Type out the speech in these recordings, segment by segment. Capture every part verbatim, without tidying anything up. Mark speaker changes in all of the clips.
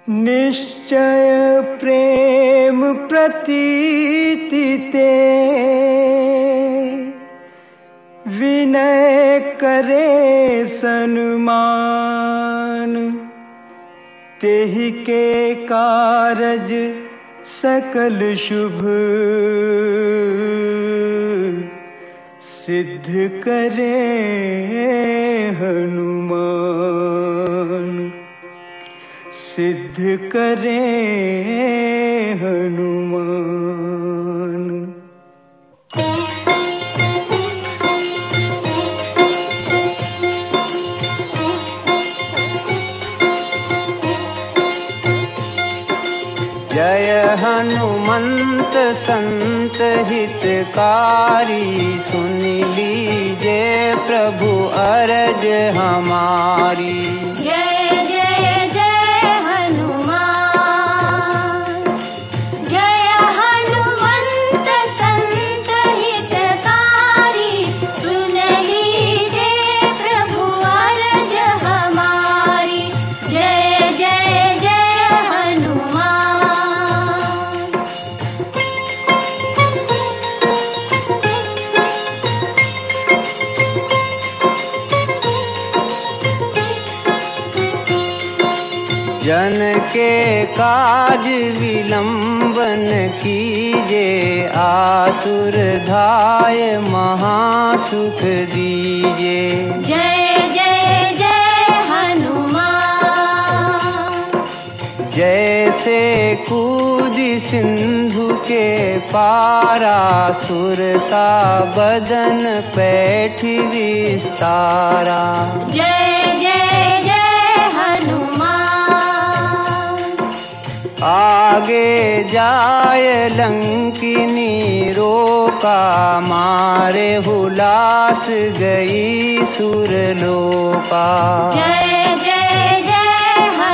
Speaker 1: निश्चय प्रेम प्रतीति ते, विनय करे सन्मान। तेहि के कारज सकल शुभ, सिद्ध करे हनुमान। सिद्ध करे हनुमान। जय हनुमंत संत हितकारी, सुन लीजे प्रभु अरज हमारी।
Speaker 2: जय जय जय हनुमान, जय हनुमंत संत हितकारी, सुन लीजे प्रभु अरज हमारी। जय जय जय हनुमान।
Speaker 1: जन के काज विलंबन कीजे, आतुर धाय महासुख दीजे।
Speaker 2: जय जय जय हनुमान।
Speaker 1: जैसे कूदी सिंधु के पारा, सुरता बदन पैठी विस्तारा।
Speaker 2: जय जय जय हनुमान।
Speaker 1: आगे जाय लंकिनी रोका, मारे हुलास गई सुरलोका।
Speaker 2: जय जय जय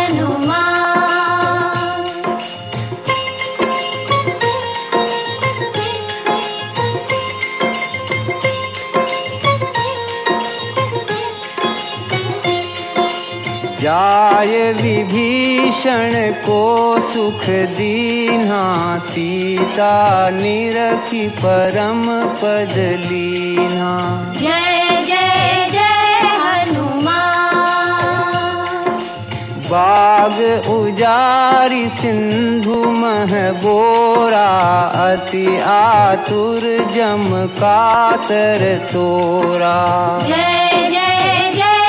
Speaker 2: हनुमान। जाय विभीषण को सुख दीन्हा, सीता निरखी परम पद लीन्हा। जय जय जय हनुमान।
Speaker 1: बाग उजारी सिंधु मह बोरा, अति आतुर जम कातर तोरा।
Speaker 2: जय जय जय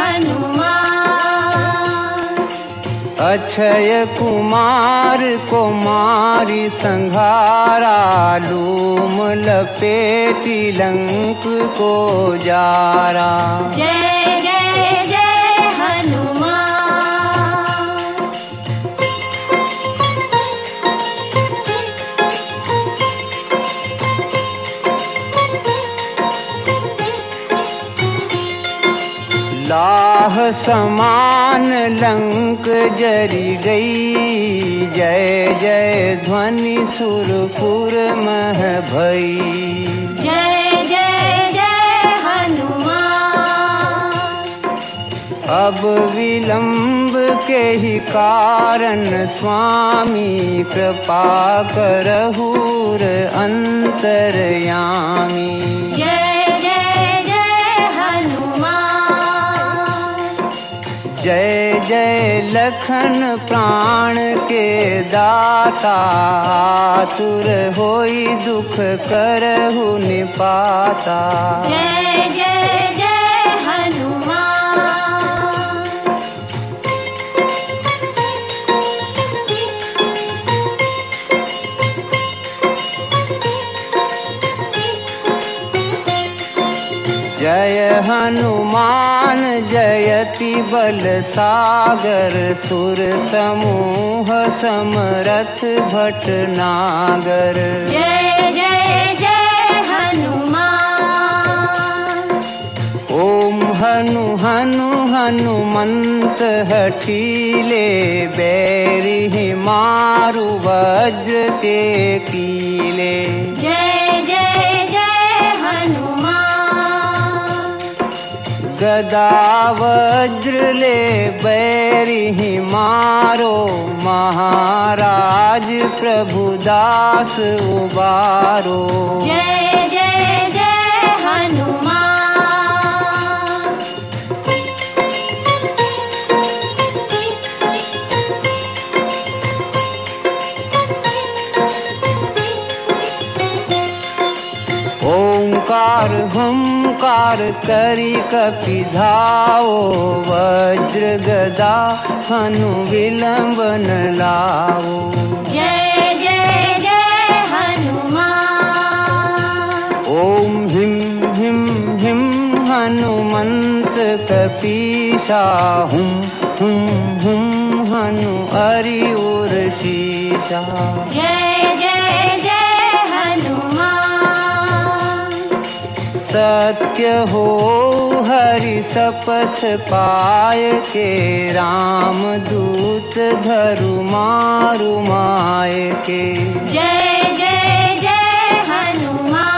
Speaker 2: हनुमान।
Speaker 1: अक्षय कुमार को मारी संघारा, लूम लपेटी लंक को जारा।
Speaker 2: जय जय जय हनुमान।
Speaker 1: लाह समान लंक जरी गई, जय जय ध्वनि सुरपुर मह भई।
Speaker 2: जय जय जय हनुमान।
Speaker 1: अब विलंब के ही कारण, स्वामी कृपा करहूर अंतरयामी।
Speaker 2: जय जय जय हनुमान।
Speaker 1: जय जय लखन प्राण के दाता, आतुर होई दुख करहु निपाता।
Speaker 2: जय जय जय हनुमान।
Speaker 1: जय हनुमान जयति बल सागर, सुर समूह समरथ भटनागर।
Speaker 2: जय जय जय हनुमान।
Speaker 1: ओम हनु हनु हनुमंत हठीले, बैरी मारु वज्र के कीले।
Speaker 2: जय जय जय हनुमान।
Speaker 1: गदा वज्र ले बैरी मारो, महाराज प्रभुदास उबारो।
Speaker 2: जय जय जय हनुमान।
Speaker 1: ओंकार हुंकार करी कपि धाओ, वज्र गदा हनु विलंब न लाओ।
Speaker 2: जय जय जय हनुमान।
Speaker 1: ओम हिम हिम हिम हनुमंत कपीसा, हुम हुम हुम हनु हरि उर शीशा।
Speaker 2: जय जय जय हनुमान।
Speaker 1: सत्य हो हरि शपथ पाय के, राम दूत धरु मारु माय के।
Speaker 2: जय जय जय हनुमान।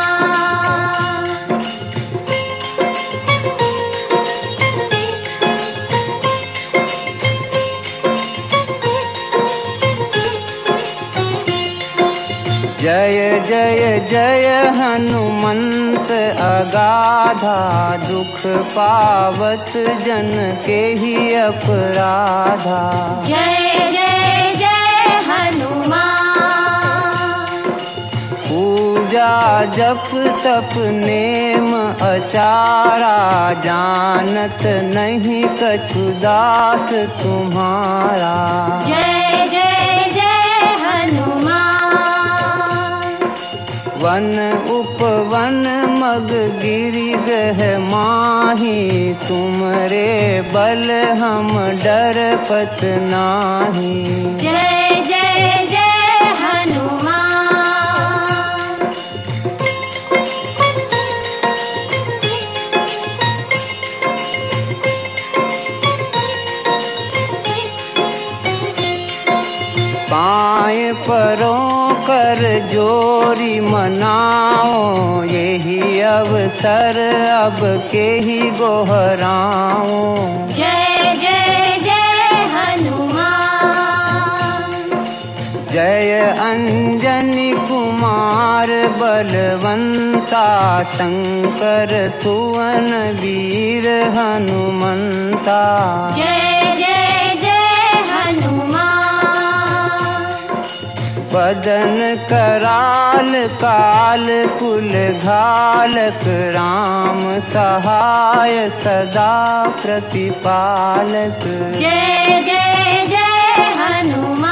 Speaker 1: जय जय जय हनुमंत अगाधा, दुख पावत जन के ही अपराधा।
Speaker 2: जय जय जय हनुमान।
Speaker 1: पूजा जप तप नेम अचारा, जानत नहीं कछु दास तुम्हारा।
Speaker 2: जय जय जय हनुमान।
Speaker 1: वन उपवन मग गिरि गह माही, तुमरे बल हम डरपत नाही।
Speaker 2: जय जय जय हनुमान।
Speaker 1: पाए परों कर जोरी मनाओ, यही अवसर अब के ही गोहराओ।
Speaker 2: जय जय जय हनुमान।
Speaker 1: जय अंजनी कुमार बलवंता, शंकर सुवन वीर हनुमंता।
Speaker 2: जय जय जय हनुमान।
Speaker 1: बदन कराल काल कुल घालक, राम सहाय सदा प्रतिपालक।
Speaker 2: जय जय जय हनुमान।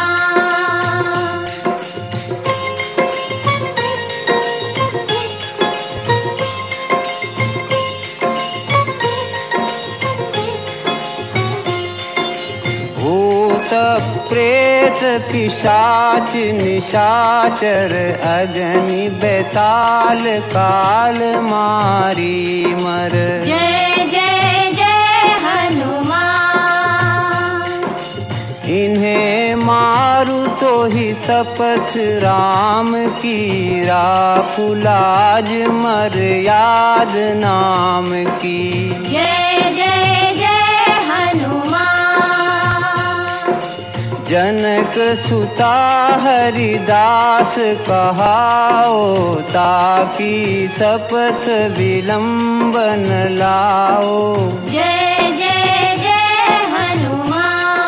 Speaker 1: भूत प्रेत पिशाच निशाचर, अग्नि बेताल काल मारी मर।
Speaker 2: जय जय जय हनुमान।
Speaker 1: इन्हें मारू तो ही शपथ राम की, राखू लाज मर्याद नाम की।
Speaker 2: जय जय जय हनुमान।
Speaker 1: जनक सुता हरिदास कहाओ, ताकि शपथ विलंब न लाओ।
Speaker 2: जय जय जय हनुमान।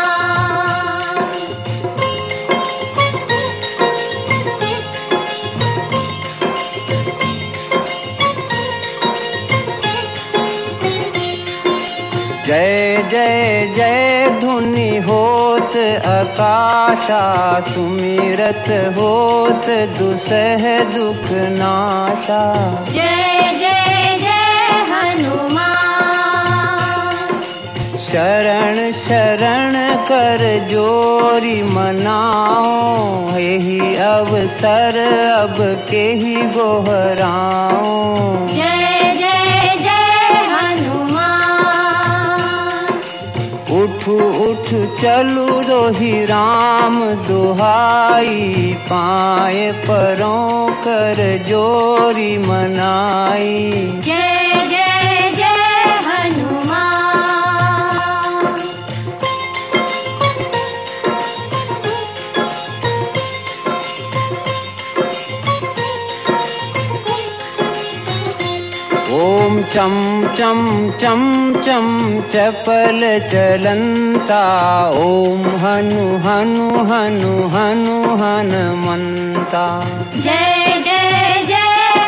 Speaker 1: जय जय जय धुनि होत आकाशा, सुमिरत होत दुसह दुख नाशा।
Speaker 2: जय जय जय हनुमान।
Speaker 1: शरण शरण कर जोरी मनाओ, यही अवसर अब के ही गोहराओ।
Speaker 2: जय जय जय हनुमान।
Speaker 1: उठ उठ चलू दोही राम दुहाई, पाए परों कर जोरी मनाई।
Speaker 2: जय जय जय हनुमान।
Speaker 1: ओम चम चम चम चम चपल चलंता, ओम हनु हनु हनु हनु हनुमंता।
Speaker 2: जय जय जय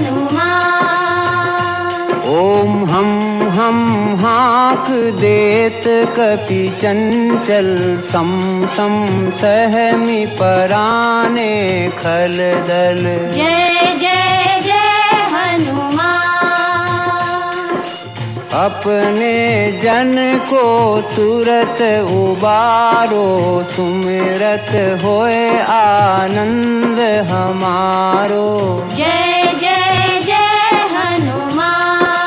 Speaker 2: हनुमान।
Speaker 1: ओम हम हम हाक देत कपि चंचल, सम सम सहमी पराने खल दल।
Speaker 2: जय जय जय हनुमान।
Speaker 1: अपने जन को तुरत उबारो, सुमिरत होए आनंद हमारो।
Speaker 2: जय जय जय हनुमान।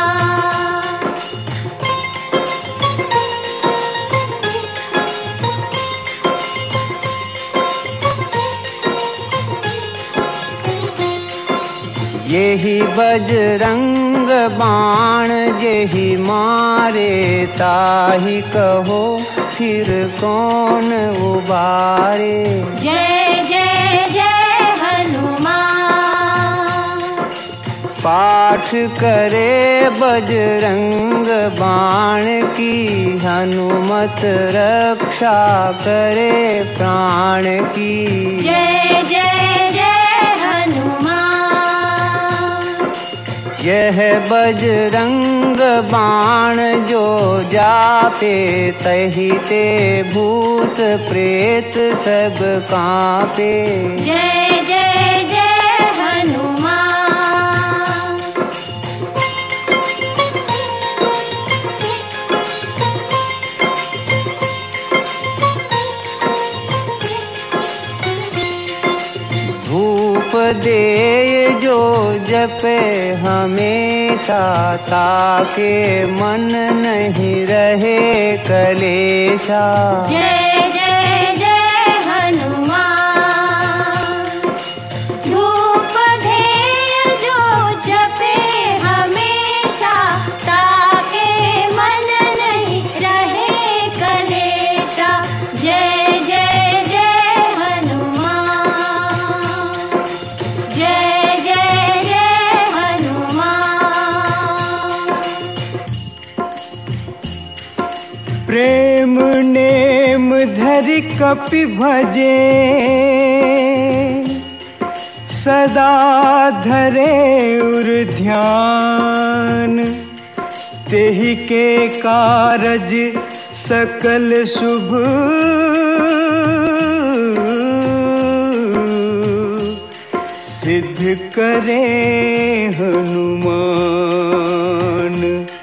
Speaker 1: यही बजरंग बाण जेहि मारे, ताहि कहो फिर कौन उबारे।
Speaker 2: जय जय जय हनुमान।
Speaker 1: पाठ करे बजरंग बाण की, हनुमत रक्षा करे प्राण की।
Speaker 2: जय जय जय हनुमान।
Speaker 1: यह बजरंग बाण जो जापे, तहि ते भूत प्रेत सब कांपे।
Speaker 2: जय जय जय हनुमान।
Speaker 1: धूप देय जो जपे हमेशा, ताके मन नहीं रहे कलेशा।
Speaker 2: जय जय जय हनुमान। धूप धेय जो जपे हमेशा, ताके मन नहीं रहे कलेशा। जय जय जय हनुमान। जय जय जय हनुमान।
Speaker 1: प्रेम नेम धरि कपि भजे, सदा धरे उर ध्यान। तेहि के कारज सकल शुभ, सिद्ध करे हनुमान।